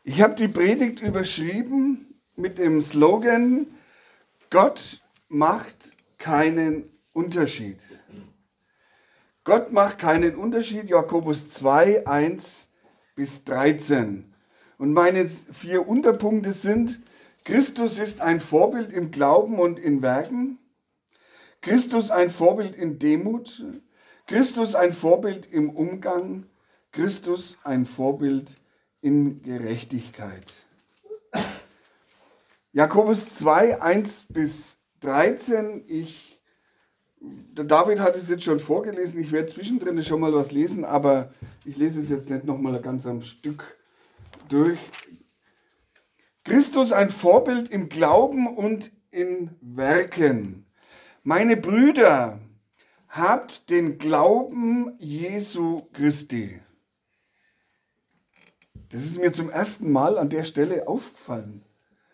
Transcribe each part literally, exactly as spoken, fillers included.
Ich habe die Predigt überschrieben mit dem Slogan: Gott macht keinen Unterschied. Gott macht keinen Unterschied, Jakobus zwei, eins bis dreizehn. Und meine vier Unterpunkte sind: Christus ist ein Vorbild im Glauben und in Werken. Christus ein Vorbild in Demut. Christus ein Vorbild im Umgang. Christus ein Vorbild in Gerechtigkeit. Jakobus zwei, eins bis dreizehn. Ich, der David hat es jetzt schon vorgelesen. Ich werde zwischendrin schon mal was lesen, aber ich lese es jetzt nicht nochmal ganz am Stück durch. Christus ein Vorbild im Glauben und in Werken. Meine Brüder, habt den Glauben Jesu Christi. Das ist mir zum ersten Mal an der Stelle aufgefallen.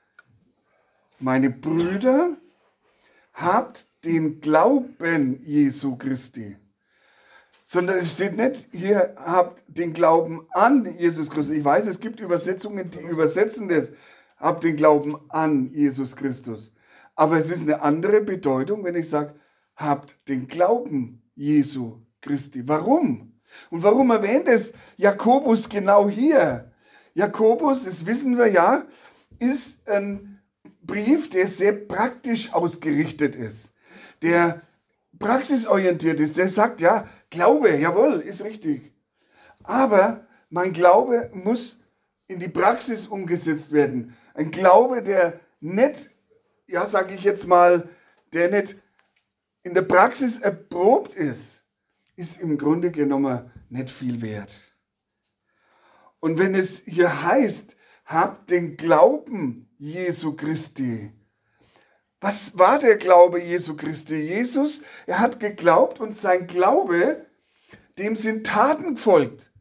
Meine Brüder, habt den Glauben Jesu Christi. Sondern es steht nicht, hier habt den Glauben an Jesus Christus. Ich weiß, es gibt Übersetzungen, die übersetzen das, habt den Glauben an Jesus Christus. Aber es ist eine andere Bedeutung, wenn ich sage, habt den Glauben Jesu Christi. Warum? Und warum erwähnt es Jakobus genau hier? Jakobus, das wissen wir ja, ist ein Brief, der sehr praktisch ausgerichtet ist, der praxisorientiert ist, der sagt, ja, Glaube, jawohl, ist richtig. Aber mein Glaube muss in die Praxis umgesetzt werden. Ein Glaube, der nicht, ja, sage ich jetzt mal, der nicht in der Praxis erprobt ist, ist im Grunde genommen nicht viel wert. Und wenn es hier heißt, habt den Glauben Jesu Christi. Was war der Glaube Jesu Christi? Jesus, er hat geglaubt und sein Glaube, dem sind Taten gefolgt.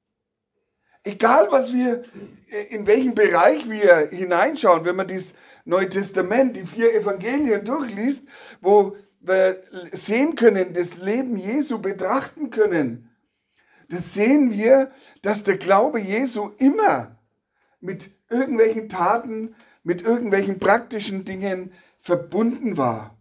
Egal, was wir, in welchem Bereich wir hineinschauen, wenn man das Neue Testament, die vier Evangelien durchliest, wo wir sehen können, das Leben Jesu betrachten können, das sehen wir, dass der Glaube Jesu immer mit irgendwelchen Taten, mit irgendwelchen praktischen Dingen verbunden war.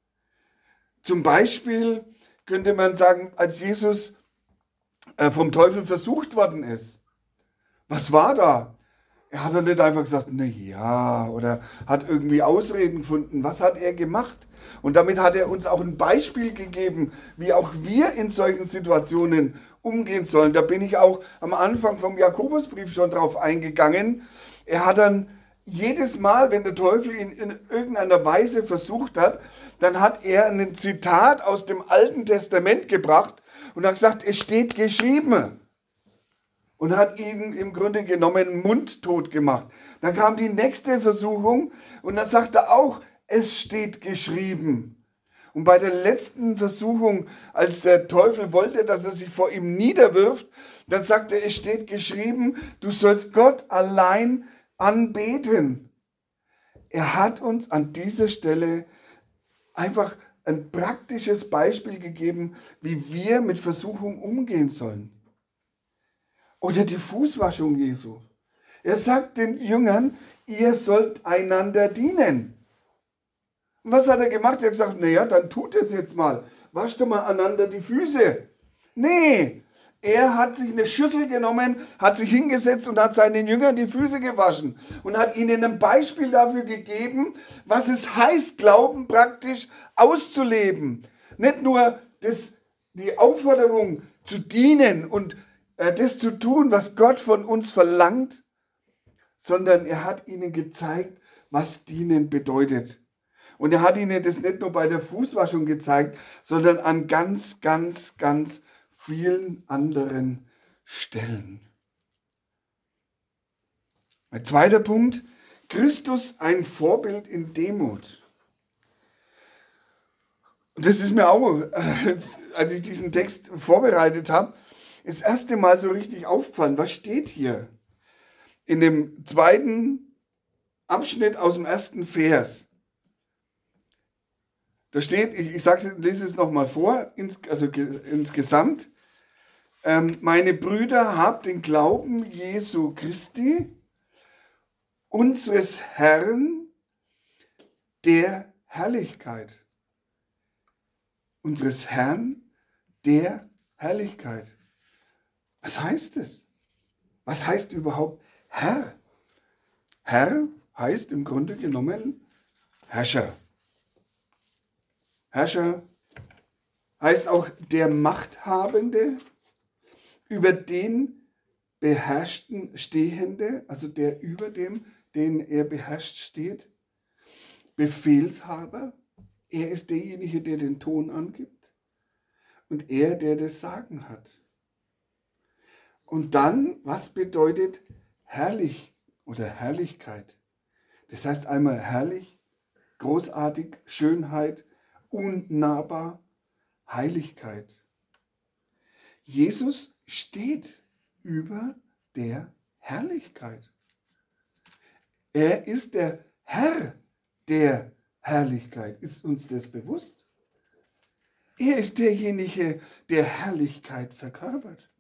Zum Beispiel könnte man sagen, als Jesus vom Teufel versucht worden ist, was war da? Er hat doch nicht einfach gesagt, na ja, oder hat irgendwie Ausreden gefunden. Was hat er gemacht? Und damit hat er uns auch ein Beispiel gegeben, wie auch wir in solchen Situationen umgehen sollen. Da bin ich auch am Anfang vom Jakobusbrief schon drauf eingegangen. Er hat dann jedes Mal, wenn der Teufel ihn in irgendeiner Weise versucht hat, dann hat er ein Zitat aus dem Alten Testament gebracht und hat gesagt, es steht geschrieben. Und hat ihn im Grunde genommen mundtot gemacht. Dann kam die nächste Versuchung und dann sagt er auch, es steht geschrieben. Und bei der letzten Versuchung, als der Teufel wollte, dass er sich vor ihm niederwirft, dann sagt er, es steht geschrieben, du sollst Gott allein anbeten. Er hat uns an dieser Stelle einfach ein praktisches Beispiel gegeben, wie wir mit Versuchung umgehen sollen. Oder die Fußwaschung Jesu. Er sagt den Jüngern, ihr sollt einander dienen. Und was hat er gemacht? Er hat gesagt, naja, dann tut es jetzt mal. Wascht doch mal einander die Füße. Nee, er hat sich eine Schüssel genommen, hat sich hingesetzt und hat seinen Jüngern die Füße gewaschen. Und hat ihnen ein Beispiel dafür gegeben, was es heißt, Glauben praktisch auszuleben. Nicht nur das, die Aufforderung zu dienen und das zu tun, was Gott von uns verlangt, sondern er hat ihnen gezeigt, was dienen bedeutet. Und er hat ihnen das nicht nur bei der Fußwaschung gezeigt, sondern an ganz, ganz, ganz vielen anderen Stellen. Mein zweiter Punkt, Christus ein Vorbild in Demut. Und das ist mir auch, als ich diesen Text vorbereitet habe, das erste Mal so richtig aufgefallen. Was steht hier? In dem zweiten Abschnitt aus dem ersten Vers. Da steht, ich, ich sage es, lese es nochmal vor, ins, also insgesamt. Ähm, meine Brüder, habt den Glauben Jesu Christi unseres Herrn der Herrlichkeit. Unseres Herrn der Herrlichkeit. Was heißt es? Was heißt überhaupt Herr? Herr heißt im Grunde genommen Herrscher. Herrscher heißt auch der Machthabende, über den Beherrschten Stehende, also der über dem, den er beherrscht, steht. Befehlshaber, er ist derjenige, der den Ton angibt und er, der das Sagen hat. Und dann, was bedeutet herrlich oder Herrlichkeit? Das heißt einmal herrlich, großartig, Schönheit, unnahbar, Heiligkeit. Jesus steht über der Herrlichkeit. Er ist der Herr der Herrlichkeit. Ist uns das bewusst? Er ist derjenige, der Herrlichkeit verkörpert.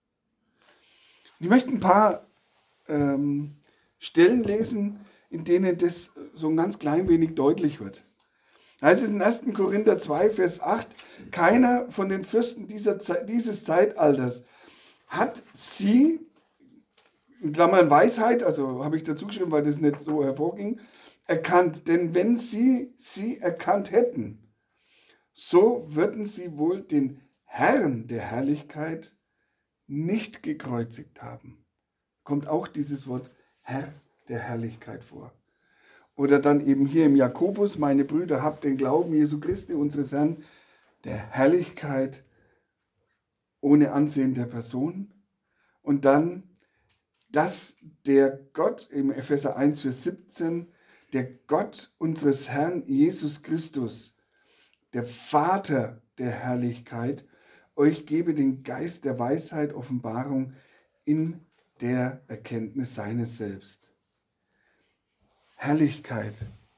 Ich möchte ein paar ähm, Stellen lesen, in denen das so ein ganz klein wenig deutlich wird. Da heißt es in ersten Korinther zwei, Vers acht, keiner von den Fürsten dieser Ze- dieses Zeitalters hat sie, in Klammern Weisheit, also habe ich dazu geschrieben, weil das nicht so hervorging, erkannt. Denn wenn sie sie erkannt hätten, so würden sie wohl den Herrn der Herrlichkeit nicht gekreuzigt haben. Kommt auch dieses Wort Herr der Herrlichkeit vor. Oder dann eben hier im Jakobus, meine Brüder, habt den Glauben Jesu Christi, unseres Herrn, der Herrlichkeit ohne Ansehen der Person. Und dann, dass der Gott, im Epheser eins, Vers siebzehn, der Gott unseres Herrn Jesus Christus, der Vater der Herrlichkeit, euch gebe den Geist der Weisheit, Offenbarung in der Erkenntnis seines Selbst. Herrlichkeit.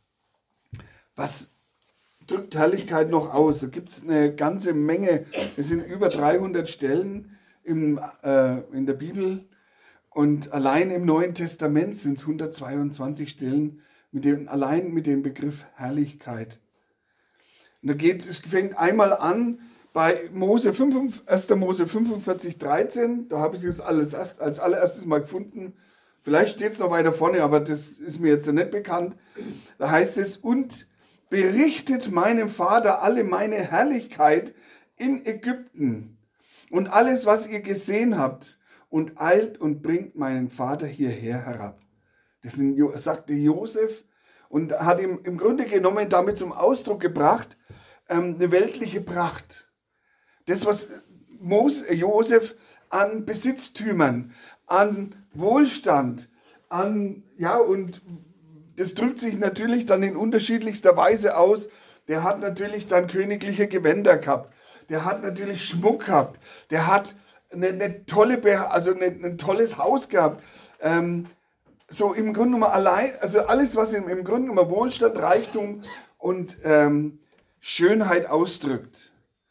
Was drückt Herrlichkeit noch aus? Da gibt es eine ganze Menge. Es sind über dreihundert Stellen im, äh, in der Bibel und allein im Neuen Testament sind es hundertzweiundzwanzig Stellen mit dem, allein mit dem Begriff Herrlichkeit. Und da geht, es fängt einmal an bei Mose fünf, erster Mose fünfundvierzig, dreizehn. Da habe ich es alles erst, als allererstes mal gefunden. Vielleicht steht es noch weiter vorne, aber das ist mir jetzt nicht bekannt. Da heißt es, und berichtet meinem Vater alle meine Herrlichkeit in Ägypten und alles, was ihr gesehen habt, und eilt und bringt meinen Vater hierher herab. Das sagte Josef und hat ihm im Grunde genommen damit zum Ausdruck gebracht, ähm, eine weltliche Pracht. Das, was Mose, Josef an Besitztümern, an Wohlstand, an, ja, und das drückt sich natürlich dann in unterschiedlichster Weise aus. Der hat natürlich dann königliche Gewänder gehabt. Der hat natürlich Schmuck gehabt. Der hat eine, eine tolle, also eine, ein tolles Haus gehabt. Ähm, so im Grunde genommen allein, also alles, was im, im Grunde genommen Wohlstand, Reichtum und ähm, Schönheit ausdrückt.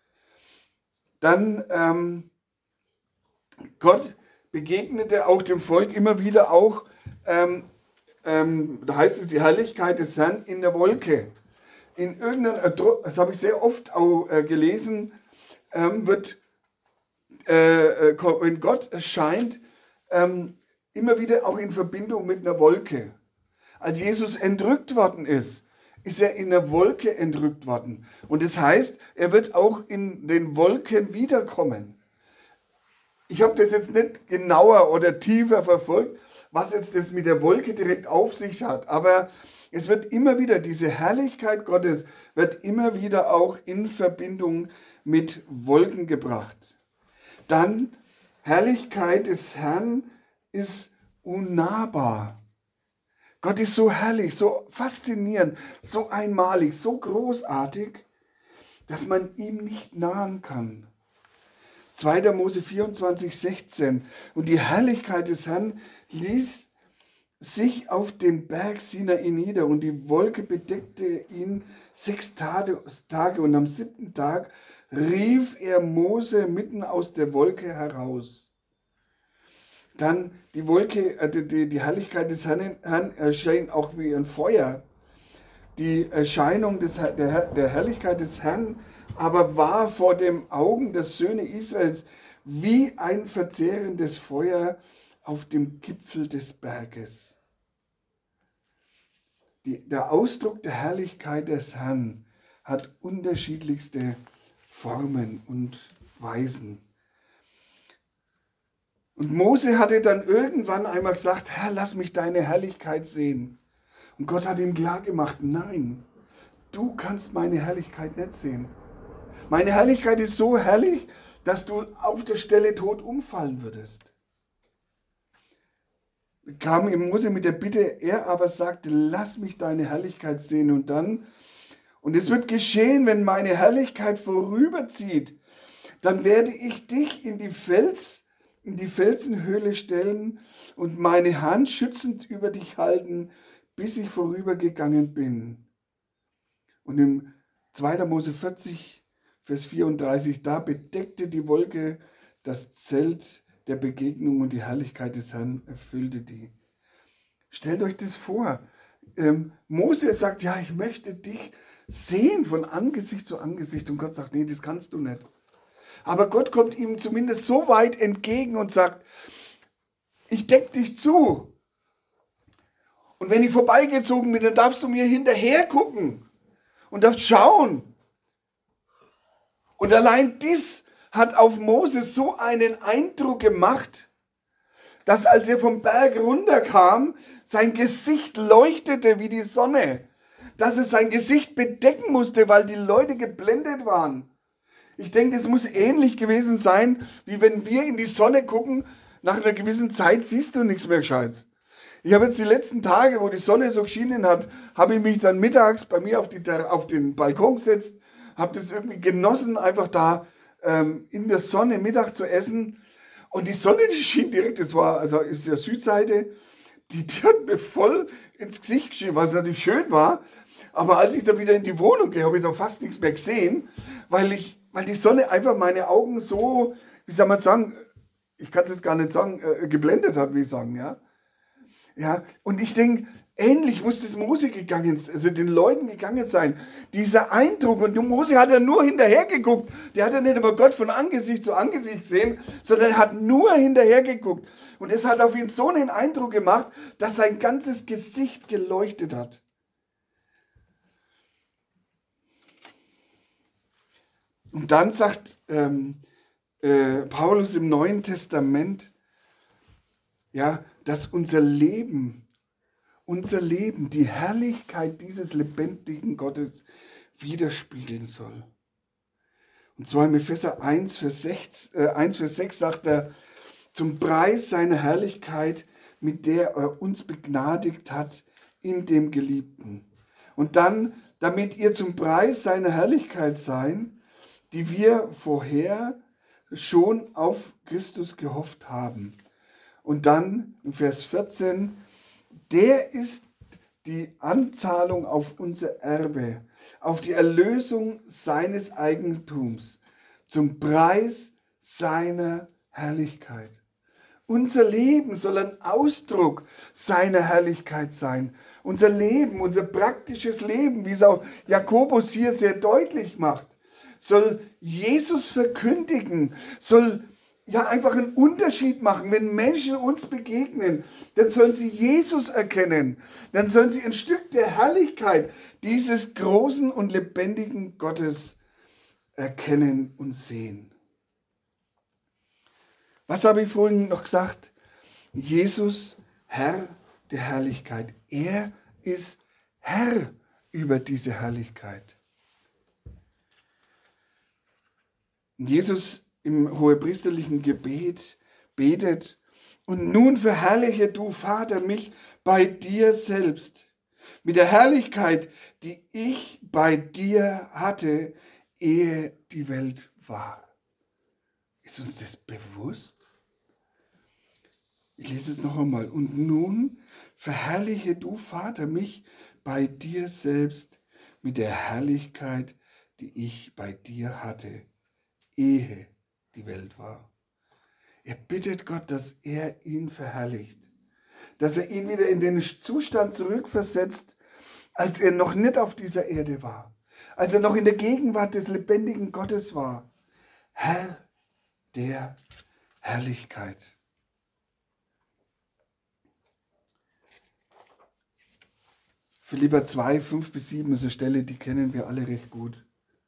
Dann ähm, Gott begegnete auch dem Volk immer wieder auch, ähm, ähm, da heißt es, die Herrlichkeit des Herrn in der Wolke. In irgendeiner, das habe ich sehr oft auch äh, gelesen, ähm, wird, äh, wenn Gott erscheint, ähm, immer wieder auch in Verbindung mit einer Wolke. Als Jesus entrückt worden ist, ist er in der Wolke entrückt worden. Und das heißt, er wird auch in den Wolken wiederkommen. Ich habe das jetzt nicht genauer oder tiefer verfolgt, was jetzt das mit der Wolke direkt auf sich hat. Aber es wird immer wieder, diese Herrlichkeit Gottes wird immer wieder auch in Verbindung mit Wolken gebracht. Dann, Herrlichkeit des Herrn ist unnahbar. Gott ist so herrlich, so faszinierend, so einmalig, so großartig, dass man ihm nicht nahen kann. zweiter Mose vierundzwanzig, sechzehn. Und die Herrlichkeit des Herrn ließ sich auf den Berg Sinai nieder und die Wolke bedeckte ihn sechs Tage und am siebten Tag rief er Mose mitten aus der Wolke heraus. Dann die Wolke, äh, die, die Herrlichkeit des Herrn, Herrn erscheint auch wie ein Feuer. Die Erscheinung des, der, der Herrlichkeit des Herrn aber war vor den Augen der Söhne Israels wie ein verzehrendes Feuer auf dem Gipfel des Berges. Die, der Ausdruck der Herrlichkeit des Herrn hat unterschiedlichste Formen und Weisen. Und Mose hatte dann irgendwann einmal gesagt, Herr, lass mich deine Herrlichkeit sehen. Und Gott hat ihm klar gemacht, nein, du kannst meine Herrlichkeit nicht sehen. Meine Herrlichkeit ist so herrlich, dass du auf der Stelle tot umfallen würdest. Kam ihm Mose mit der Bitte, er aber sagte, lass mich deine Herrlichkeit sehen. Und dann, und es wird geschehen, wenn meine Herrlichkeit vorüberzieht, dann werde ich dich in die Fels, in die Felsenhöhle stellen und meine Hand schützend über dich halten, bis ich vorübergegangen bin. Und im zweiter Mose vierzig, Vers vierunddreißig, da bedeckte die Wolke das Zelt der Begegnung und die Herrlichkeit des Herrn erfüllte die. Stellt euch das vor. Ähm, Mose sagt, ja, ich möchte dich sehen von Angesicht zu Angesicht. Und Gott sagt, nee, das kannst du nicht. Aber Gott kommt ihm zumindest so weit entgegen und sagt, ich deck dich zu. Und wenn ich vorbeigezogen bin, dann darfst du mir hinterher gucken und darfst schauen. Und allein dies hat auf Moses so einen Eindruck gemacht, dass als er vom Berg runterkam, sein Gesicht leuchtete wie die Sonne, dass es sein Gesicht bedecken musste, weil die Leute geblendet waren. Ich denke, es muss ähnlich gewesen sein, wie wenn wir in die Sonne gucken, nach einer gewissen Zeit siehst du nichts mehr Gescheites. Ich habe jetzt die letzten Tage, wo die Sonne so geschienen hat, habe ich mich dann mittags bei mir auf, die, auf den Balkon gesetzt, habe das irgendwie genossen, einfach da ähm, in der Sonne Mittag zu essen. Und die Sonne, die schien direkt, das war, also ist ja Südseite, die, die hat mir voll ins Gesicht geschienen, was natürlich schön war. Aber als ich dann wieder in die Wohnung gehe, habe ich dann fast nichts mehr gesehen, weil ich, weil die Sonne einfach meine Augen so, wie soll man sagen, ich kann es jetzt gar nicht sagen, äh, geblendet hat, wie ich sagen, ja. Ja, und ich denke, ähnlich muss das Mose gegangen, also den Leuten gegangen sein. Dieser Eindruck, und Mose hat ja nur hinterher geguckt, der hat ja nicht über Gott von Angesicht zu Angesicht gesehen, sondern er hat nur hinterher geguckt. Und das hat auf ihn so einen Eindruck gemacht, dass sein ganzes Gesicht geleuchtet hat. Und dann sagt ähm, äh, Paulus im Neuen Testament, ja, dass unser Leben, unser Leben die Herrlichkeit dieses lebendigen Gottes widerspiegeln soll. Und zwar im Epheser eins, Vers sechs, äh, eins, Vers sechs sagt er, zum Preis seiner Herrlichkeit, mit der er uns begnadigt hat in dem Geliebten. Und dann, damit ihr zum Preis seiner Herrlichkeit seid, die wir vorher schon auf Christus gehofft haben. Und dann in Vers vierzehn, der ist die Anzahlung auf unser Erbe, auf die Erlösung seines Eigentums, zum Preis seiner Herrlichkeit. Unser Leben soll ein Ausdruck seiner Herrlichkeit sein. Unser Leben, unser praktisches Leben, wie es auch Jakobus hier sehr deutlich macht, soll Jesus verkündigen, soll ja einfach einen Unterschied machen. Wenn Menschen uns begegnen, dann sollen sie Jesus erkennen. Dann sollen sie ein Stück der Herrlichkeit dieses großen und lebendigen Gottes erkennen und sehen. Was habe ich vorhin noch gesagt? Jesus, Herr der Herrlichkeit. Er ist Herr über diese Herrlichkeit. Jesus im hohepriesterlichen Gebet betet, und nun verherrliche du, Vater, mich bei dir selbst, mit der Herrlichkeit, die ich bei dir hatte, ehe die Welt war. Ist uns das bewusst? Ich lese es noch einmal. Und nun verherrliche du, Vater, mich bei dir selbst, mit der Herrlichkeit, die ich bei dir hatte, ehe die Welt war. Er bittet Gott, dass er ihn verherrlicht. Dass er ihn wieder in den Zustand zurückversetzt, als er noch nicht auf dieser Erde war. Als er noch in der Gegenwart des lebendigen Gottes war. Herr der Herrlichkeit. Philipper zwei, fünf bis sieben ist eine Stelle, die kennen wir alle recht gut.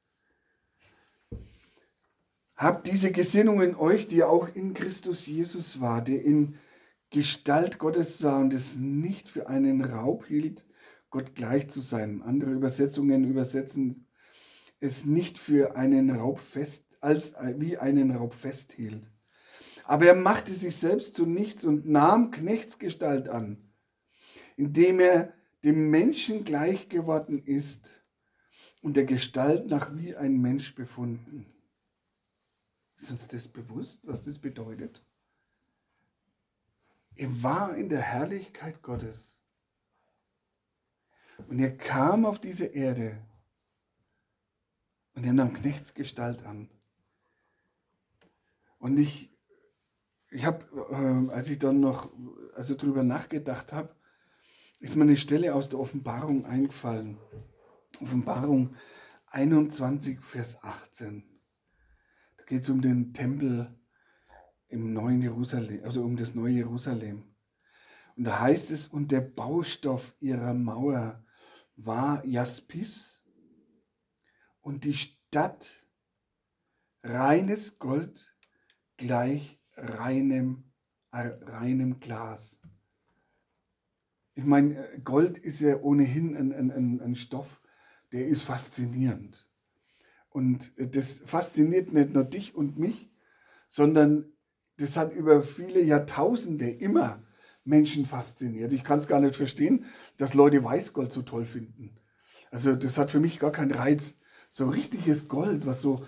Habt diese Gesinnung in euch, die auch in Christus Jesus war, der in Gestalt Gottes war und es nicht für einen Raub hielt, Gott gleich zu sein. Andere Übersetzungen übersetzen es nicht für einen Raub fest, als wie einen Raub festhielt. Aber er machte sich selbst zu nichts und nahm Knechtsgestalt an, indem er dem Menschen gleich geworden ist und der Gestalt nach wie ein Mensch befunden. Ist uns das bewusst, was das bedeutet? Er war in der Herrlichkeit Gottes und er kam auf diese Erde und er nahm Knechtsgestalt an. Und ich, ich habe, äh, als ich dann noch also drüber nachgedacht habe, ist mir eine Stelle aus der Offenbarung eingefallen. Offenbarung einundzwanzig, Vers achtzehn. Da geht es um den Tempel im neuen Jerusalem, also um das neue Jerusalem. Und da heißt es, und der Baustoff ihrer Mauer war Jaspis und die Stadt reines Gold gleich reinem, äh, reinem Glas. Ich meine, Gold ist ja ohnehin ein, ein, ein Stoff, der ist faszinierend. Und das fasziniert nicht nur dich und mich, sondern das hat über viele Jahrtausende immer Menschen fasziniert. Ich kann es gar nicht verstehen, dass Leute Weißgold so toll finden. Also das hat für mich gar keinen Reiz. So richtiges Gold, was so,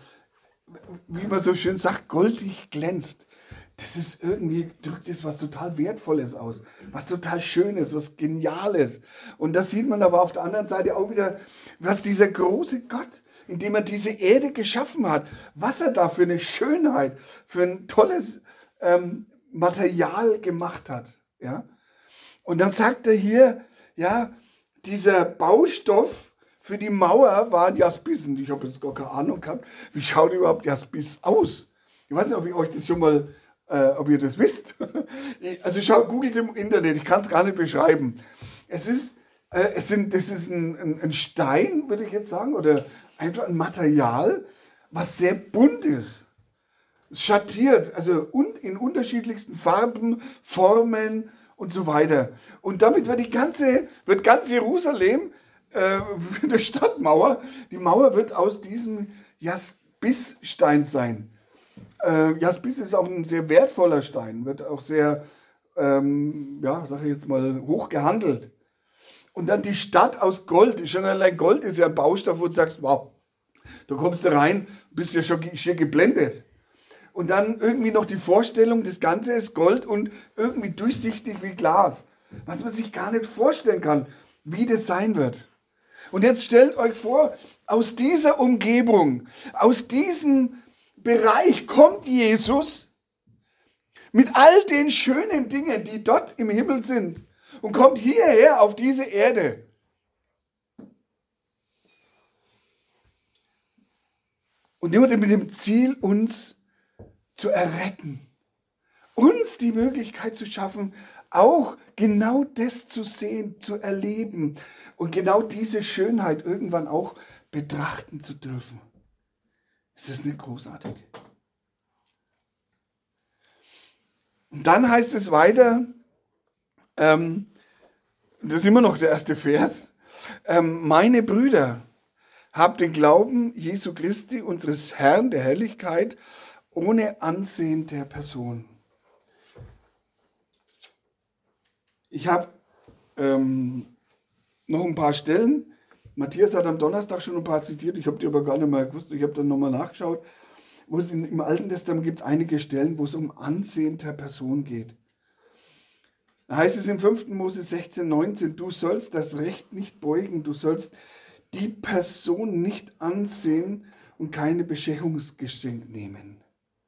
wie man so schön sagt, goldig glänzt. Das ist irgendwie, drückt es was total Wertvolles aus, was total Schönes, was Geniales. Und das sieht man aber auf der anderen Seite auch wieder, was dieser große Gott, indem er diese Erde geschaffen hat, was er da für eine Schönheit, für ein tolles ähm, Material gemacht hat. Ja? Und dann sagt er hier, ja, dieser Baustoff für die Mauer waren Jaspis. Und ich habe jetzt gar keine Ahnung gehabt, wie schaut überhaupt Jaspis aus? Ich weiß nicht, ob ich euch das schon mal Äh, ob ihr das wisst. Also schaut, googelt im Internet, ich kann es gar nicht beschreiben. Es ist, äh, es sind, das ist ein, ein, ein Stein, würde ich jetzt sagen, oder einfach ein Material, was sehr bunt ist. Schattiert, also und in unterschiedlichsten Farben, Formen und so weiter. Und damit wird die ganze, wird ganz Jerusalem, äh, der Stadtmauer, die Mauer wird aus diesem Jaspisstein sein. Äh, Jaspis ist auch ein sehr wertvoller Stein, wird auch sehr, ähm, ja, sage ich jetzt mal, hoch gehandelt. Und dann die Stadt aus Gold. Schon allein Gold ist ja ein Baustoff, wo du sagst, wow, da kommst du rein, bist ja schon schier geblendet. Und dann irgendwie noch die Vorstellung, das Ganze ist Gold und irgendwie durchsichtig wie Glas. Was man sich gar nicht vorstellen kann, wie das sein wird. Und jetzt stellt euch vor, aus dieser Umgebung, aus diesem Bereich kommt Jesus mit all den schönen Dingen, die dort im Himmel sind und kommt hierher auf diese Erde. Und nur mit dem Ziel, uns zu erretten, uns die Möglichkeit zu schaffen, auch genau das zu sehen, zu erleben und genau diese Schönheit irgendwann auch betrachten zu dürfen. Ist das nicht großartig? Und dann heißt es weiter, ähm, das ist immer noch der erste Vers, ähm, meine Brüder, habt den Glauben Jesu Christi, unseres Herrn der Herrlichkeit, ohne Ansehen der Person. Ich habe ähm, noch ein paar Stellen. Matthias hat am Donnerstag schon ein paar zitiert, ich habe die aber gar nicht mehr gewusst, ich habe dann nochmal nachgeschaut. Wo es in, im Alten Testament gibt es einige Stellen, wo es um Ansehen der Person geht. Da heißt es im fünften Mose sechzehn, neunzehn, du sollst das Recht nicht beugen, du sollst die Person nicht ansehen und keine Beschenkungsgeschenk nehmen.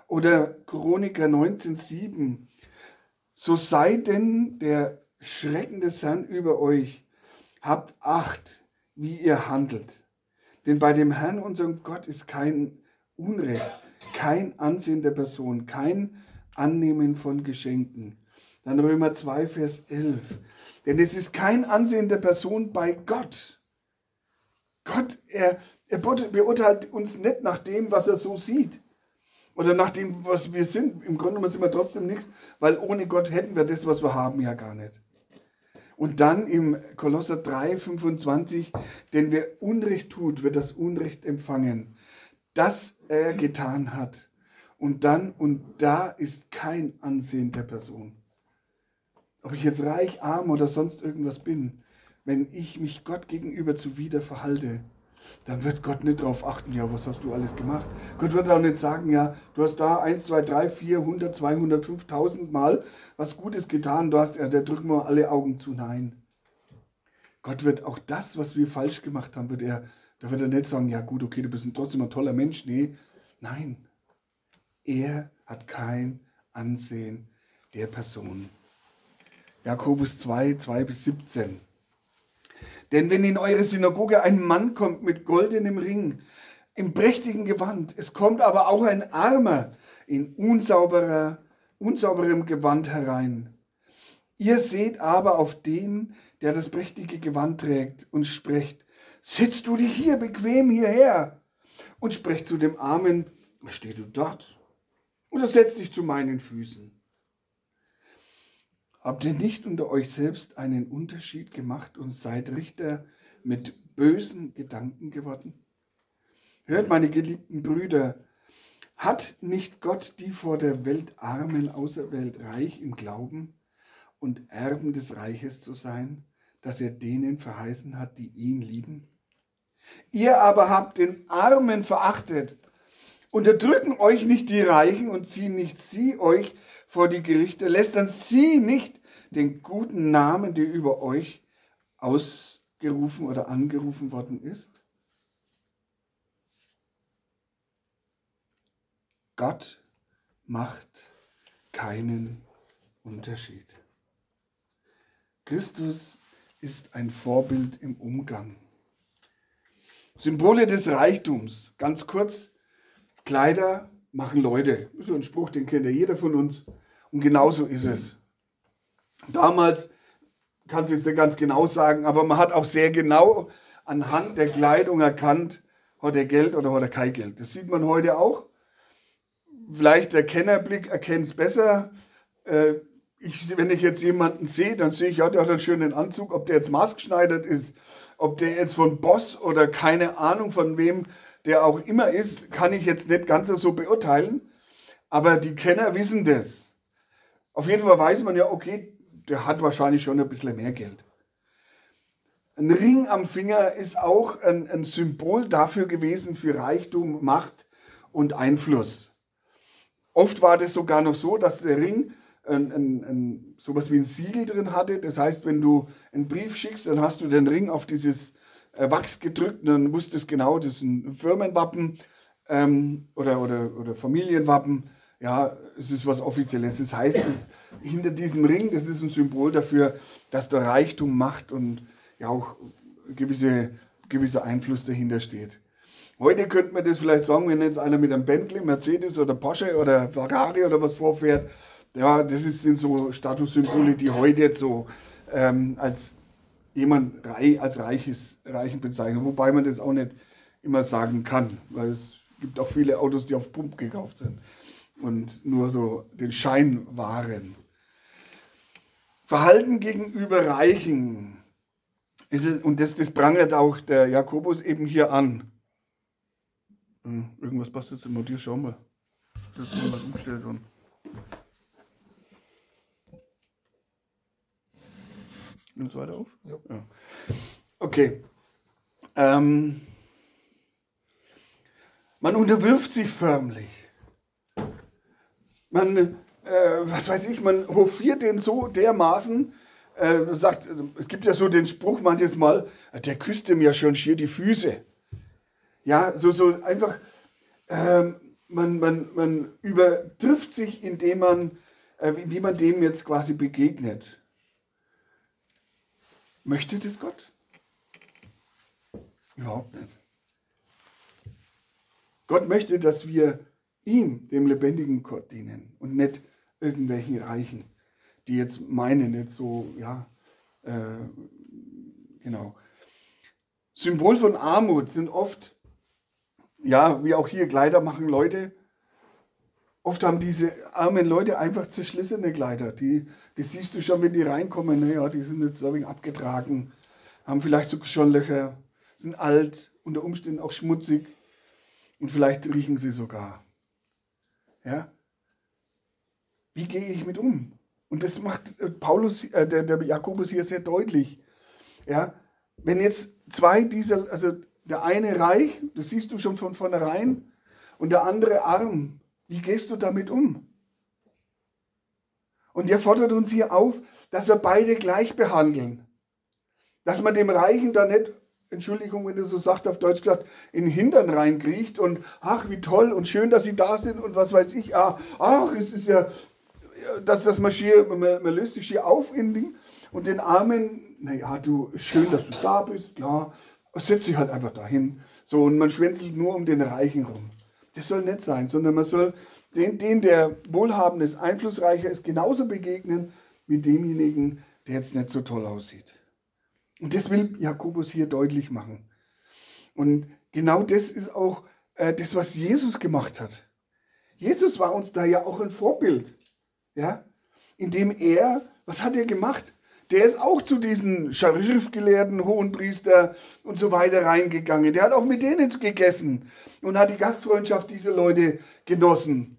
Oder Chroniker neunzehn sieben. So sei denn der Schrecken des Herrn über euch. Habt Acht, wie ihr handelt. Denn bei dem Herrn, unserem Gott, ist kein Unrecht, kein Ansehen der Person, kein Annehmen von Geschenken. Dann Römer zwei, Vers elf. Denn es ist kein Ansehen der Person bei Gott. Gott, er, er beurteilt uns nicht nach dem, was er so sieht. Oder nach dem, was wir sind. Im Grunde genommen sind wir trotzdem nichts, weil ohne Gott hätten wir das, was wir haben, ja gar nicht. Und dann im Kolosser drei, fünfundzwanzig, denn wer Unrecht tut, wird das Unrecht empfangen, das er getan hat. Und dann, und da ist kein Ansehen der Person. Ob ich jetzt reich, arm oder sonst irgendwas bin, wenn ich mich Gott gegenüber zuwider verhalte, dann wird Gott nicht darauf achten, ja, was hast du alles gemacht? Gott wird auch nicht sagen, ja, du hast da eins, zwei, drei, vier, hundert, zweihundert, fünftausend Mal was Gutes getan, du hast, ja, da drücken wir alle Augen zu. Nein. Gott wird auch das, was wir falsch gemacht haben, wird er, da wird er nicht sagen, ja gut, okay, du bist trotzdem ein toller Mensch. Nee, nein. Er hat kein Ansehen der Person. Jakobus zwei, zwei bis siebzehn. Denn wenn in eure Synagoge ein Mann kommt mit goldenem Ring, im prächtigen Gewand, es kommt aber auch ein Armer in unsauberer, unsauberem Gewand herein. Ihr seht aber auf den, der das prächtige Gewand trägt und sprecht, setzt du dich hier bequem hierher und sprecht zu dem Armen, steh du dort oder setz dich zu meinen Füßen. Habt ihr nicht unter euch selbst einen Unterschied gemacht und seid Richter mit bösen Gedanken geworden? Hört, meine geliebten Brüder, hat nicht Gott die vor der Welt Armen auserwählt, reich im Glauben und Erben des Reiches zu sein, das er denen verheißen hat, die ihn lieben? Ihr aber habt den Armen verachtet. Unterdrücken euch nicht die Reichen und ziehen nicht sie euch vor die Gerichte, lästern sie nicht den guten Namen, der über euch ausgerufen oder angerufen worden ist? Gott macht keinen Unterschied. Christus ist ein Vorbild im Umgang. Symbole des Reichtums. Ganz kurz, Kleider machen Leute. Das ist so ein Spruch, den kennt ja jeder von uns. Und genauso ist es. Damals, kann es jetzt nicht ganz genau sagen, aber man hat auch sehr genau anhand der Kleidung erkannt, hat er Geld oder hat er kein Geld. Das sieht man heute auch. Vielleicht der Kennerblick erkennt es besser. Ich, wenn ich jetzt jemanden sehe, dann sehe ich, ja, der hat einen schönen Anzug. Ob der jetzt maßgeschneidert ist, ob der jetzt von Boss oder keine Ahnung von wem der auch immer ist, kann ich jetzt nicht ganz so beurteilen. Aber die Kenner wissen das. Auf jeden Fall weiß man ja, okay, der hat wahrscheinlich schon ein bisschen mehr Geld. Ein Ring am Finger ist auch ein, ein Symbol dafür gewesen für Reichtum, Macht und Einfluss. Oft war das sogar noch so, dass der Ring ein, ein, ein, sowas wie ein Siegel drin hatte. Das heißt, wenn du einen Brief schickst, dann hast du den Ring auf dieses äh, Wachs gedrückt und dann wusstest genau, das ist ein Firmenwappen ähm, oder, oder, oder Familienwappen. Ja, es ist was Offizielles. Das heißt, es, hinter diesem Ring, das ist ein Symbol dafür, dass der Reichtum, Macht und ja auch gewisse, gewisser Einfluss dahinter steht. Heute könnte man das vielleicht sagen, wenn jetzt einer mit einem Bentley, Mercedes oder Porsche oder Ferrari oder was vorfährt, ja, das ist, sind so Statussymbole, die heute jetzt so ähm, als jemand reich, als reiches, reichen bezeichnen, wobei man das auch nicht immer sagen kann, weil es gibt auch viele Autos, die auf Pump gekauft sind und nur so den Schein wahren. Verhalten gegenüber Reichen, ist es, und das, das prangert auch der Jakobus eben hier an. Hm, irgendwas passt jetzt immer, dir schau mal. Da ist mal was umgestellt worden. Nimm's weiter auf? Ja. Ja. Okay. Ähm, man unterwirft sich förmlich. Man, äh, was weiß ich, man hofiert den so dermaßen, äh, sagt, es gibt ja so den Spruch manches Mal, der küsst ihm ja schon schier die Füße. Ja, so, so einfach, ähm, man, man, man übertrifft sich, indem man, äh, wie, wie man dem jetzt quasi begegnet. Möchte das Gott? Überhaupt nicht. Gott möchte, dass wir ihm, dem lebendigen Gott, dienen und nicht irgendwelchen Reichen, die jetzt meinen, jetzt so, ja, äh, genau. Symbol von Armut sind oft, ja, wie auch hier, Kleider machen Leute. Oft haben diese armen Leute einfach zerschlissene Kleider. Die, das siehst du schon, wenn die reinkommen. Naja, die sind jetzt ein wenig abgetragen, haben vielleicht sogar schon Löcher, sind alt, unter Umständen auch schmutzig und vielleicht riechen sie sogar. Ja? Wie gehe ich mit um? Und das macht Paulus, äh, der, der Jakobus hier sehr deutlich. Ja? Wenn jetzt zwei dieser, also der eine reich, das siehst du schon von vornherein, und der andere arm, wie gehst du damit um? Und er fordert uns hier auf, dass wir beide gleich behandeln. Dass man dem Reichen da nicht, Entschuldigung, wenn du so sagst, auf Deutsch gesagt, in den Hintern reinkriecht und ach, wie toll und schön, dass sie da sind und was weiß ich. Ah, ach, es ist ja, dass das man, schier, man, man löst sich hier auf in Ding. Und den Armen, naja, du, schön, dass du da bist, klar, setz dich halt einfach dahin. So, und man schwänzelt nur um den Reichen rum. Das soll nicht sein, sondern man soll den, den der wohlhabend ist, einflussreicher ist, genauso begegnen wie demjenigen, der jetzt nicht so toll aussieht. Und das will Jakobus hier deutlich machen. Und genau das ist auch äh, das, was Jesus gemacht hat. Jesus war uns da ja auch ein Vorbild. Ja? Indem er, was hat er gemacht? Der ist auch zu diesen Schriftgelehrten, Hohenpriester und so weiter reingegangen. Der hat auch mit denen gegessen und hat die Gastfreundschaft dieser Leute genossen.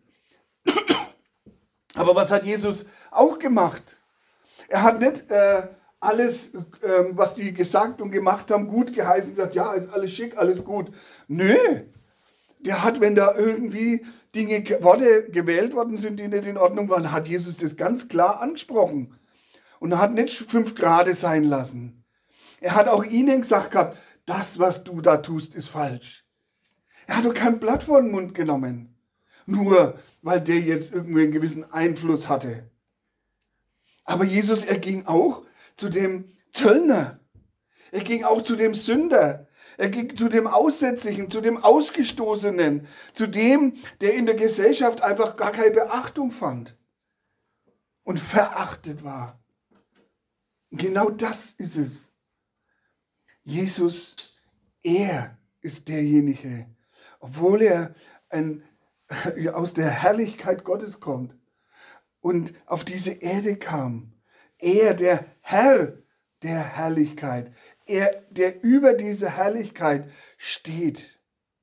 Aber was hat Jesus auch gemacht? Er hat nicht äh, alles, äh, was die gesagt und gemacht haben, gut geheißen, gesagt, ja, ist alles schick, alles gut. Nö, der hat, wenn da irgendwie Dinge, Worte gewählt worden sind, die nicht in Ordnung waren, hat Jesus das ganz klar angesprochen. Und er hat nicht fünf Grade sein lassen. Er hat auch ihnen gesagt gehabt, das, was du da tust, ist falsch. Er hat doch kein Blatt vor den Mund genommen. Nur, weil der jetzt irgendwie einen gewissen Einfluss hatte. Aber Jesus, er ging auch zu dem Zöllner. Er ging auch zu dem Sünder. Er ging zu dem Aussätzigen, zu dem Ausgestoßenen, zu dem, der in der Gesellschaft einfach gar keine Beachtung fand und verachtet war. Genau das ist es. Jesus, er ist derjenige, obwohl er ein, aus der Herrlichkeit Gottes kommt und auf diese Erde kam. Er, der Herr der Herrlichkeit, er, der über diese Herrlichkeit steht.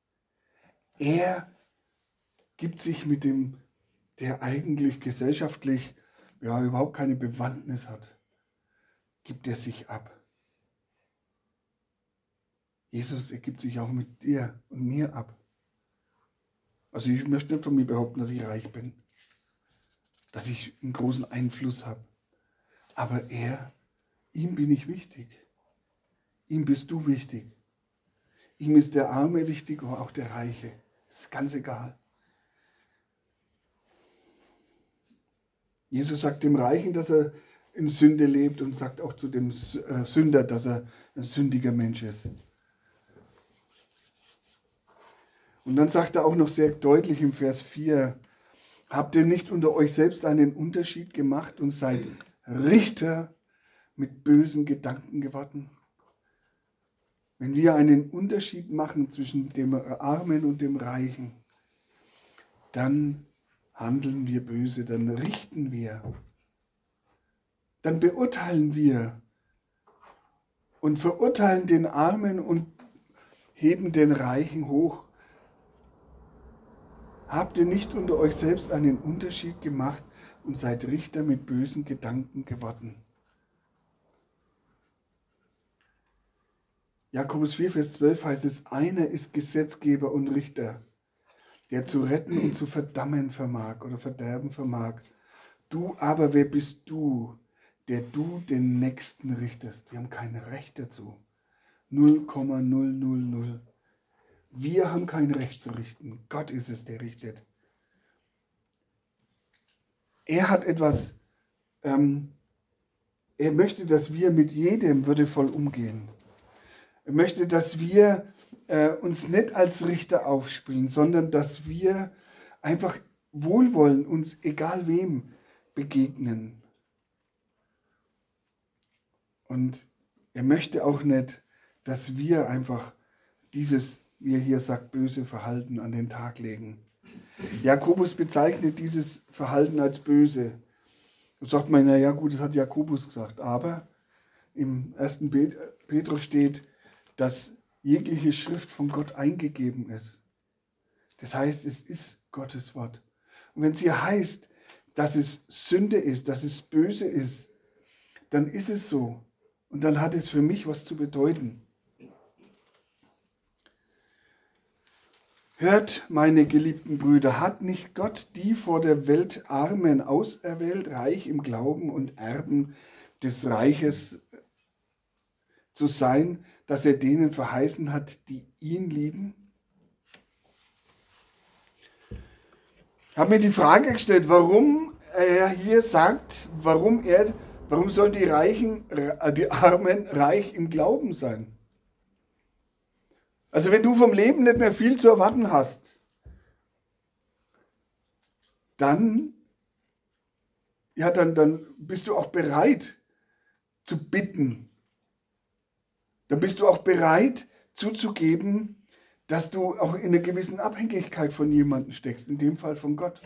Er gibt sich mit dem, der eigentlich gesellschaftlich ja, überhaupt keine Bewandtnis hat, gibt er sich ab. Jesus, er gibt sich auch mit dir und mir ab. Also ich möchte nicht von mir behaupten, dass ich reich bin, dass ich einen großen Einfluss habe. Aber er, ihm bin ich wichtig. Ihm bist du wichtig. Ihm ist der Arme wichtig, aber auch der Reiche. Ist ganz egal. Jesus sagt dem Reichen, dass er in Sünde lebt und sagt auch zu dem Sünder, dass er ein sündiger Mensch ist. Und dann sagt er auch noch sehr deutlich im Vers vier, habt ihr nicht unter euch selbst einen Unterschied gemacht und seid Richter mit bösen Gedanken geworden? Wenn wir einen Unterschied machen zwischen dem Armen und dem Reichen, dann handeln wir böse, dann richten wir. Dann beurteilen wir und verurteilen den Armen und heben den Reichen hoch. Habt ihr nicht unter euch selbst einen Unterschied gemacht und seid Richter mit bösen Gedanken geworden? Jakobus vier, Vers zwölf heißt es, einer ist Gesetzgeber und Richter, der zu retten und zu verdammen vermag oder verderben vermag. Du aber, wer bist du, der du den Nächsten richtest? Wir haben kein Recht dazu. null Komma null null null. Wir haben kein Recht zu richten. Gott ist es, der richtet. Er hat etwas, ähm, er möchte, dass wir mit jedem würdevoll umgehen. Er möchte, dass wir äh, uns nicht als Richter aufspielen, sondern dass wir einfach wohlwollend uns, egal wem, begegnen. Und er möchte auch nicht, dass wir einfach dieses, wie er hier sagt, böse Verhalten an den Tag legen. Jakobus bezeichnet dieses Verhalten als böse. Da sagt man, na ja gut, das hat Jakobus gesagt. Aber im ersten Petrus steht, dass jegliche Schrift von Gott eingegeben ist. Das heißt, es ist Gottes Wort. Und wenn es hier heißt, dass es Sünde ist, dass es böse ist, dann ist es so. Und dann hat es für mich was zu bedeuten. Hört, meine geliebten Brüder, hat nicht Gott die vor der Welt Armen auserwählt, reich im Glauben und Erben des Reiches zu sein, dass er denen verheißen hat, die ihn lieben? Ich habe mir die Frage gestellt, warum er hier sagt, warum, er, warum sollen die Reichen, die Armen reich im Glauben sein? Also wenn du vom Leben nicht mehr viel zu erwarten hast, dann, ja, dann, dann bist du auch bereit zu bitten. Dann bist du auch bereit zuzugeben, dass du auch in einer gewissen Abhängigkeit von jemandem steckst, in dem Fall von Gott.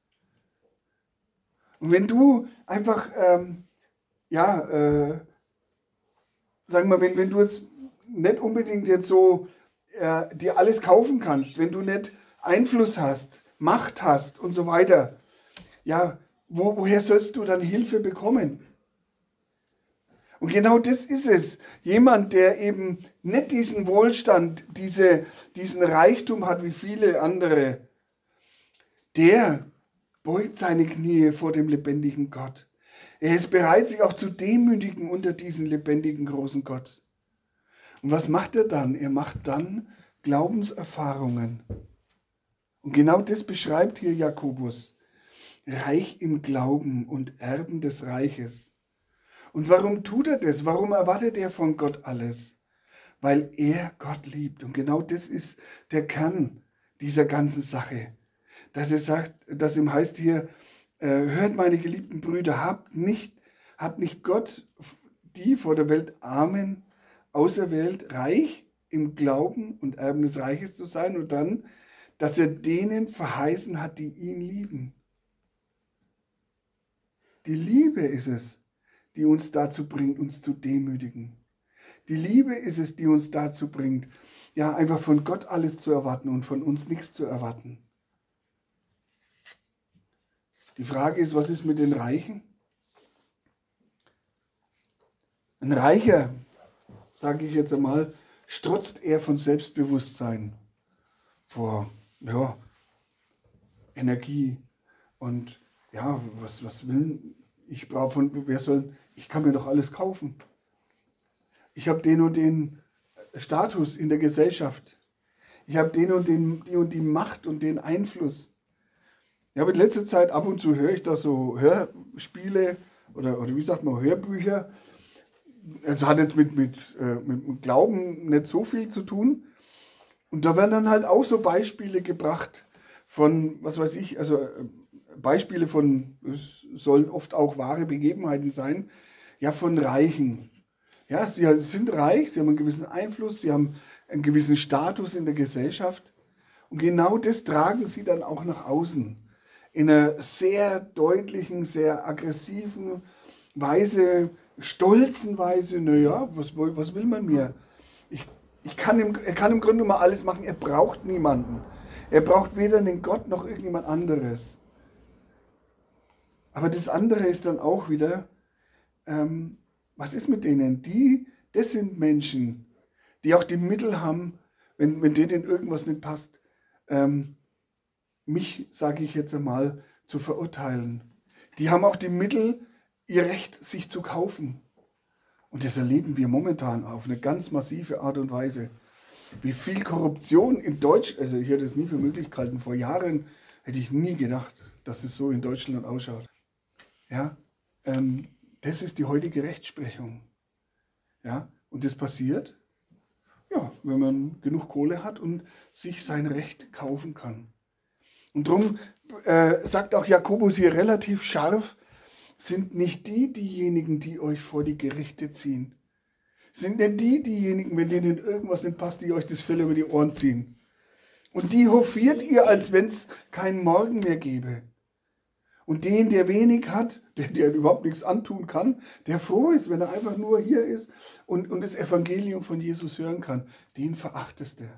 Und wenn du einfach, ähm, ja, äh, sagen wir, wenn, wenn du es nicht unbedingt jetzt so äh, dir alles kaufen kannst, wenn du nicht Einfluss hast, Macht hast und so weiter, ja, wo, woher sollst du dann Hilfe bekommen? Und genau das ist es. Jemand, der eben nicht diesen Wohlstand, diese, diesen Reichtum hat wie viele andere, der beugt seine Knie vor dem lebendigen Gott. Er ist bereit, sich auch zu demütigen unter diesen lebendigen großen Gott. Und was macht er dann? Er macht dann Glaubenserfahrungen. Und genau das beschreibt hier Jakobus. Reich im Glauben und Erben des Reiches. Und warum tut er das? Warum erwartet er von Gott alles? Weil er Gott liebt. Und genau das ist der Kern dieser ganzen Sache. Dass er sagt, dass ihm heißt hier, äh, hört meine geliebten Brüder, habt nicht, habt nicht Gott die vor der Welt Armen auserwählt, reich im Glauben und Erben des Reiches zu sein und dann, dass er denen verheißen hat, die ihn lieben. Die Liebe ist es, die uns dazu bringt, uns zu demütigen. Die Liebe ist es, die uns dazu bringt, ja, einfach von Gott alles zu erwarten und von uns nichts zu erwarten. Die Frage ist, was ist mit den Reichen? Ein Reicher, sage ich jetzt einmal, strotzt er von Selbstbewusstsein, vor ja, Energie und ja, was, was will ich brauche von, wer soll, ich kann mir doch alles kaufen. Ich habe den und den Status in der Gesellschaft. Ich habe den und den, die und die Macht und den Einfluss. Ja, aber in letzter Zeit ab und zu höre ich da so Hörspiele oder, oder wie sagt man, Hörbücher. Also hat jetzt mit, mit, äh, mit Glauben nicht so viel zu tun. Und da werden dann halt auch so Beispiele gebracht von, was weiß ich, also äh, Beispiele von, es sollen oft auch wahre Begebenheiten sein, ja, von Reichen. Ja, sie sind reich, sie haben einen gewissen Einfluss, sie haben einen gewissen Status in der Gesellschaft. Und genau das tragen sie dann auch nach außen. In einer sehr deutlichen, sehr aggressiven Weise, stolzen Weise, naja, was, was will man mir? Ich, ich kann im, er kann im Grunde mal alles machen, er braucht niemanden. Er braucht weder den Gott noch irgendjemand anderes. Aber das andere ist dann auch wieder, ähm, was ist mit denen? Die, das sind Menschen, die auch die Mittel haben, wenn, wenn denen irgendwas nicht passt, ähm, mich, sage ich jetzt einmal, zu verurteilen. Die haben auch die Mittel, ihr Recht sich zu kaufen. Und das erleben wir momentan auf eine ganz massive Art und Weise. wie viel Korruption in Deutschland, also ich hätte es nie für möglich gehalten, vor Jahren hätte ich nie gedacht, dass es so in Deutschland ausschaut. Ja, ähm, das ist die heutige Rechtsprechung. Ja, und das passiert, ja, wenn man genug Kohle hat und sich sein Recht kaufen kann. Und darum äh, sagt auch Jakobus hier relativ scharf, sind nicht die diejenigen, die euch vor die Gerichte ziehen. Sind nicht die diejenigen, wenn denen irgendwas nicht passt, die euch das Fell über die Ohren ziehen. Und die hofiert ihr, als wenn es keinen Morgen mehr gäbe. Und den, der wenig hat, der, der überhaupt nichts antun kann, der froh ist, wenn er einfach nur hier ist und, und das Evangelium von Jesus hören kann, den verachtest er.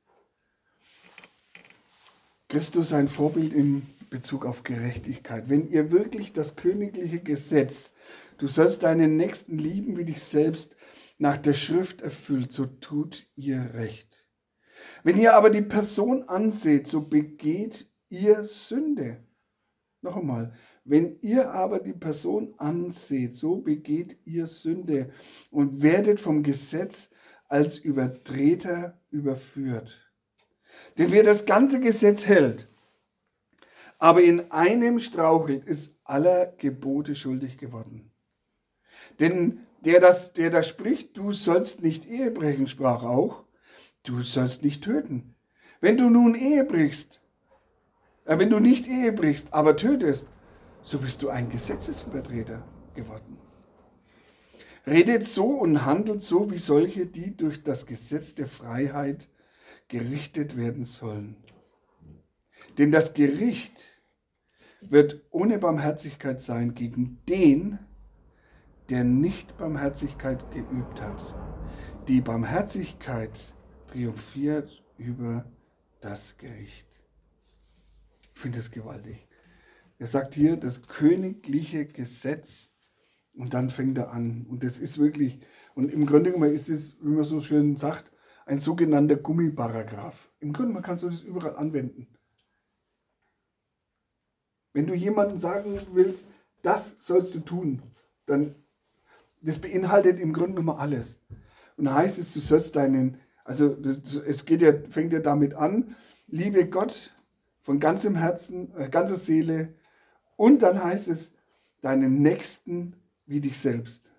Christus ein Vorbild in Bezug auf Gerechtigkeit. Wenn ihr wirklich das königliche Gesetz, du sollst deinen Nächsten lieben wie dich selbst, nach der Schrift erfüllt, so tut ihr recht. Wenn ihr aber die Person anseht, so begeht ihr Sünde. Noch einmal, wenn ihr aber die Person anseht, so begeht ihr Sünde und werdet vom Gesetz als Übertreter überführt. Denn wer das ganze Gesetz hält, aber in einem strauchelt, ist aller Gebote schuldig geworden. Denn der das, der da spricht, du sollst nicht Ehe brechen, sprach auch, du sollst nicht töten. Wenn du nun Ehe brichst, äh, wenn du nicht Ehe brichst, aber tötest, so bist du ein Gesetzesübertreter geworden. Redet so und handelt so wie solche, die durch das Gesetz der Freiheit gerichtet werden sollen. Denn das Gericht wird ohne Barmherzigkeit sein gegen den, der nicht Barmherzigkeit geübt hat. Die Barmherzigkeit triumphiert über das Gericht. Ich finde das gewaltig. Er sagt hier das königliche Gesetz und dann fängt er an. Und das ist wirklich, und im Grunde genommen ist es, wie man so schön sagt, ein sogenannter Gummiparagraph. Im Grunde genommen kannst du das überall anwenden. Wenn du jemandem sagen willst, das sollst du tun, dann das beinhaltet im Grunde genommen alles. Und da heißt es, du sollst deinen, also das, es geht ja, fängt ja damit an, liebe Gott von ganzem Herzen, äh, ganzer Seele und dann heißt es, deinen Nächsten wie dich selbst.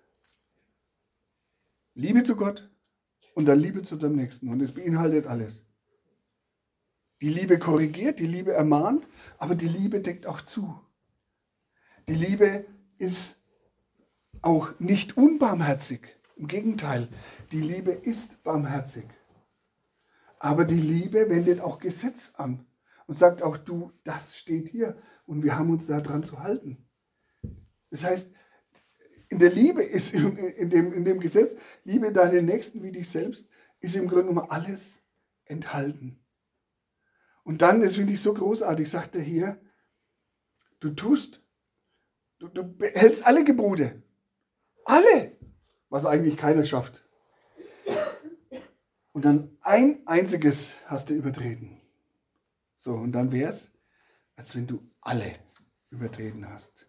Liebe zu Gott und dann Liebe zu deinem Nächsten und das beinhaltet alles. Die Liebe korrigiert, die Liebe ermahnt, aber die Liebe deckt auch zu. Die Liebe ist auch nicht unbarmherzig. Im Gegenteil, die Liebe ist barmherzig. Aber die Liebe wendet auch Gesetz an und sagt auch, du, das steht hier und wir haben uns daran zu halten. Das heißt, in der Liebe ist, in dem, in dem Gesetz, liebe deinen Nächsten wie dich selbst, ist im Grunde genommen alles enthalten. Und dann, das finde ich so großartig, sagt er hier, du tust, du, du hältst alle Gebote. Alle, was eigentlich keiner schafft. Und dann ein einziges hast du übertreten. So, und dann wäre es, als wenn du alle übertreten hast.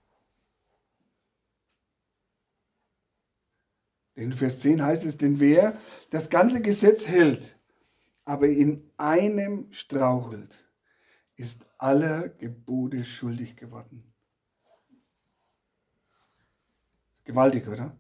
In Vers zehn heißt es, denn wer das ganze Gesetz hält, aber in einem strauchelt, ist aller Gebote schuldig geworden. Gewaltig, oder?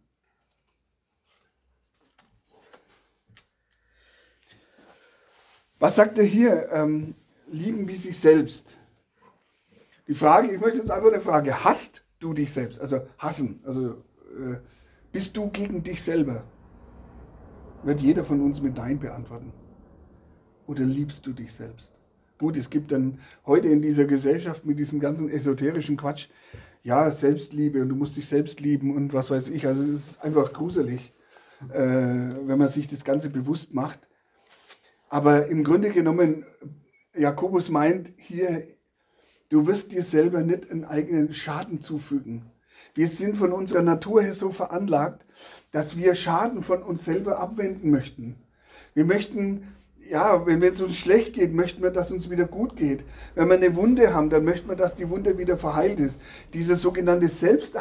Was sagt er hier? Ähm, lieben wie sich selbst. Die Frage, ich möchte jetzt einfach eine Frage, hasst du dich selbst? Also hassen, also äh, bist du gegen dich selber? Wird jeder von uns mit Nein beantworten. Oder liebst du dich selbst? Gut, es gibt dann heute in dieser Gesellschaft mit diesem ganzen esoterischen Quatsch, ja, Selbstliebe und du musst dich selbst lieben und was weiß ich. Also es ist einfach gruselig, äh, wenn man sich das Ganze bewusst macht. Aber im Grunde genommen, Jakobus meint hier, du wirst dir selber nicht einen eigenen Schaden zufügen. Wir sind von unserer Natur her so veranlagt, dass wir Schaden von uns selber abwenden möchten. Wir möchten, ja, wenn es uns schlecht geht, möchten wir, dass es uns wieder gut geht. Wenn wir eine Wunde haben, dann möchten wir, dass die Wunde wieder verheilt ist. Dieser sogenannte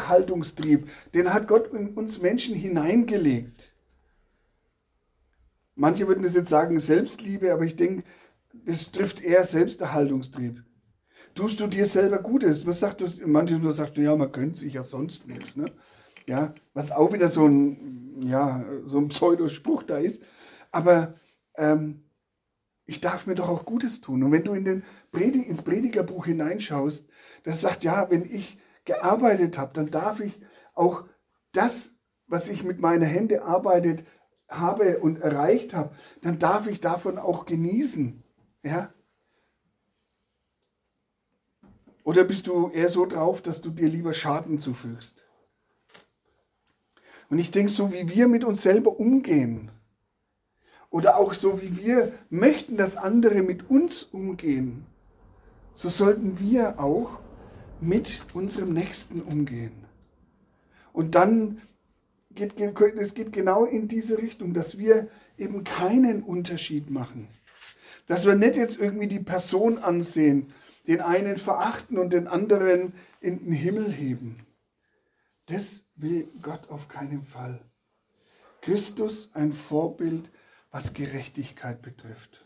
Selbsterhaltungstrieb, den hat Gott in uns Menschen hineingelegt. Manche würden das jetzt sagen Selbstliebe, aber ich denke, das trifft eher Selbsterhaltungstrieb. Tust du dir selber Gutes? Man sagt, manche nur sagen, ja, man gönnt sich ja sonst nichts. Ne? Ja, was auch wieder so ein, ja, so ein Pseudospruch da ist. Aber ähm, ich darf mir doch auch Gutes tun. Und wenn du in den Predig, ins Predigerbuch hineinschaust, das sagt, ja, wenn ich gearbeitet habe, dann darf ich auch das, was ich mit meinen Händen arbeitet habe und erreicht habe, dann darf ich davon auch genießen. Ja? Oder bist du eher so drauf, dass du dir lieber Schaden zufügst? Und ich denke, so wie wir mit uns selber umgehen, oder auch so wie wir möchten, dass andere mit uns umgehen, so sollten wir auch mit unserem Nächsten umgehen. Und dann geht es geht genau in diese Richtung, dass wir eben keinen Unterschied machen. Dass wir nicht jetzt irgendwie die Person ansehen, den einen verachten und den anderen in den Himmel heben. Das will Gott auf keinen Fall. Christus ein Vorbild, was Gerechtigkeit betrifft.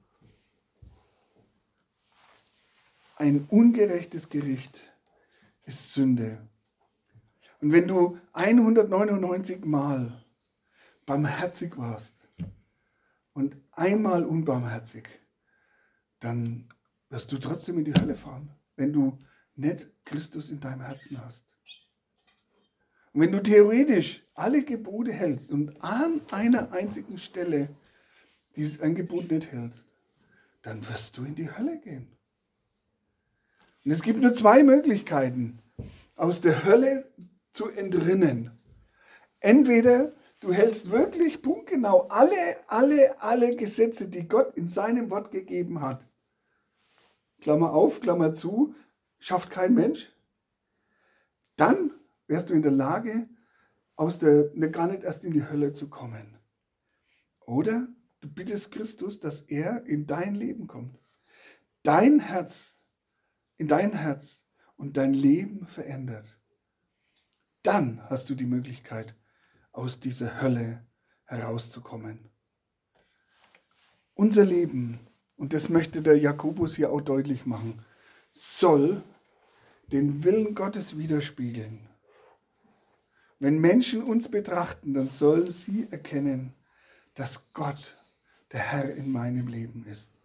Ein ungerechtes Gericht ist Sünde. Und wenn du hundertneunundneunzig Mal barmherzig warst und einmal unbarmherzig, dann wirst du trotzdem in die Hölle fahren, wenn du nicht Christus in deinem Herzen hast. Und wenn du theoretisch alle Gebote hältst und an einer einzigen Stelle dieses ein Gebot nicht hältst, dann wirst du in die Hölle gehen. Und es gibt nur zwei Möglichkeiten, aus der Hölle zu entrinnen. Entweder du hältst wirklich punktgenau alle, alle, alle Gesetze, die Gott in seinem Wort gegeben hat. Klammer auf, Klammer zu, schafft kein Mensch. Dann wärst du in der Lage, aus der, gar nicht erst in die Hölle zu kommen. Oder du bittest Christus, dass er in dein Leben kommt. Dein Herz, in dein Herz und dein Leben verändert. Dann hast du die Möglichkeit, aus dieser Hölle herauszukommen. Unser Leben, und das möchte der Jakobus hier auch deutlich machen, soll den Willen Gottes widerspiegeln. Wenn Menschen uns betrachten, dann sollen sie erkennen, dass Gott der Herr in meinem Leben ist.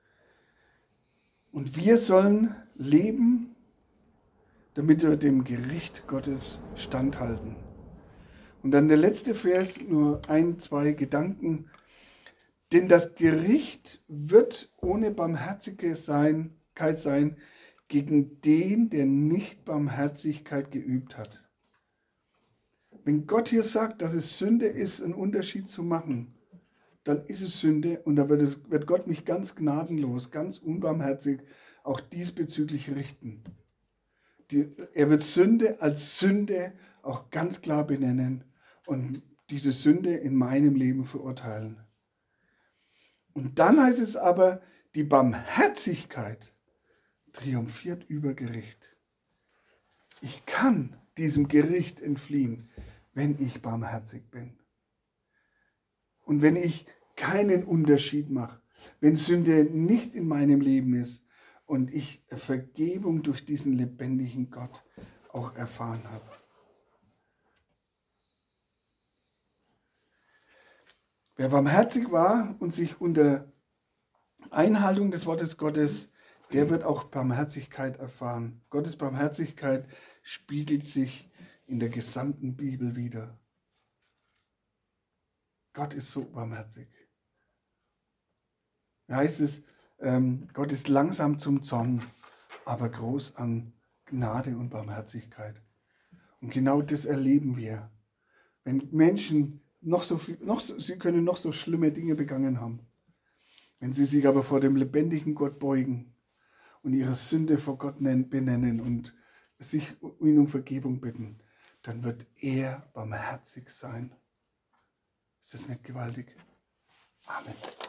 Und wir sollen leben, damit wir dem Gericht Gottes standhalten. Und dann der letzte Vers, nur ein, zwei Gedanken. Denn das Gericht wird ohne Barmherzigkeit sein gegen den, der nicht Barmherzigkeit geübt hat. Wenn Gott hier sagt, dass es Sünde ist, einen Unterschied zu machen, dann ist es Sünde und da wird, es, wird Gott mich ganz gnadenlos, ganz unbarmherzig auch diesbezüglich richten. Die, er wird Sünde als Sünde auch ganz klar benennen und diese Sünde in meinem Leben verurteilen. Und dann heißt es aber, die Barmherzigkeit triumphiert über Gericht. Ich kann diesem Gericht entfliehen, wenn ich barmherzig bin. Und wenn ich keinen Unterschied mache, wenn Sünde nicht in meinem Leben ist und ich Vergebung durch diesen lebendigen Gott auch erfahren habe. Wer barmherzig war und sich unter Einhaltung des Wortes Gottes, der wird auch Barmherzigkeit erfahren. Gottes Barmherzigkeit spiegelt sich in der gesamten Bibel wider. Gott ist so barmherzig. Da heißt es, ähm, Gott ist langsam zum Zorn, aber groß an Gnade und Barmherzigkeit. Und genau das erleben wir. Wenn Menschen noch so viel, noch so, sie können noch so schlimme Dinge begangen haben, wenn sie sich aber vor dem lebendigen Gott beugen und ihre Sünde vor Gott benennen und sich ihn um Vergebung bitten, dann wird er barmherzig sein. Ist das nicht gewaltig? Amen.